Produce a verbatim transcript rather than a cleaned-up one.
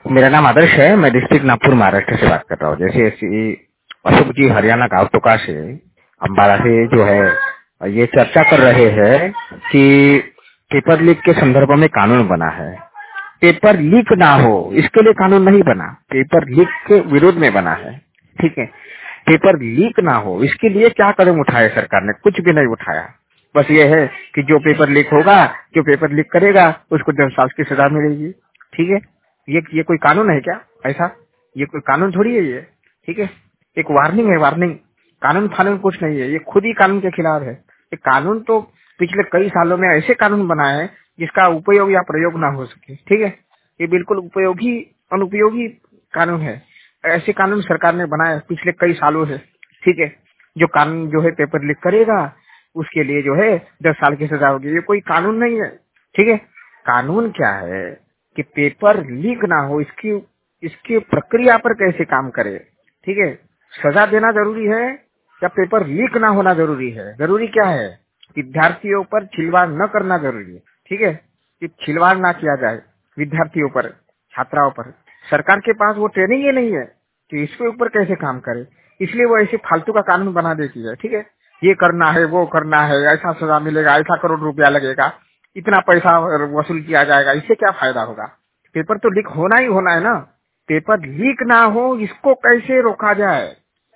मेरा नाम आदर्श है। मैं डिस्ट्रिक्ट नागपुर महाराष्ट्र से बात कर रहा हूँ। जैसे ऐसी अशोक जी हरियाणा गांवटोका से अम्बाला से जो है ये चर्चा कर रहे हैं कि पेपर लीक के संदर्भ में कानून बना है। पेपर लीक ना हो इसके लिए कानून नहीं बना, पेपर लीक के विरोध में बना है। ठीक है, पेपर लीक ना हो इसके लिए क्या कदम उठाए सरकार ने? कुछ भी नहीं उठाया। बस ये है कि जो पेपर लीक होगा, जो पेपर लीक करेगा उसको दस साल की सजा मिलेगी। ठीक है, ये ये कोई कानून है क्या? ऐसा ये कोई कानून थोड़ी है ये। ठीक है, एक वार्निंग है, वार्निंग। कानून फानून कुछ नहीं है, ये खुद ही कानून के खिलाफ है। ये कानून तो पिछले कई सालों में ऐसे कानून बनाए हैं जिसका उपयोग या प्रयोग ना हो सके। ठीक है, ये बिल्कुल उपयोगी अनुपयोगी कानून है। ऐसे कानून सरकार ने बनाए पिछले कई सालों से। ठीक है, जो कानून जो है पेपर लीक करेगा उसके लिए जो है दस साल की सजा होगी, ये कोई कानून नहीं है। ठीक है, कानून क्या है कि पेपर लीक ना हो इसकी इसकी प्रक्रिया पर कैसे काम करे। ठीक है, सजा देना जरूरी है या पेपर लीक ना होना जरूरी है? जरूरी क्या है? विद्यार्थियों पर खिलवाड़ न करना जरूरी है। ठीक है, कि खिलवाड़ ना किया जाए विद्यार्थियों पर, छात्राओं पर। सरकार के पास वो ट्रेनिंग ही नहीं है कि इसके ऊपर कैसे काम करे, इसलिए वो ऐसे फालतू का कानून बना देती है। ठीक है, ये करना है, वो करना है, ऐसा सजा मिलेगा, ऐसा करोड़ रुपया लगेगा, इतना पैसा वसूल किया जाएगा, इससे क्या फायदा होगा? पेपर तो लीक होना ही होना है ना। पेपर लीक ना हो इसको कैसे रोका जाए?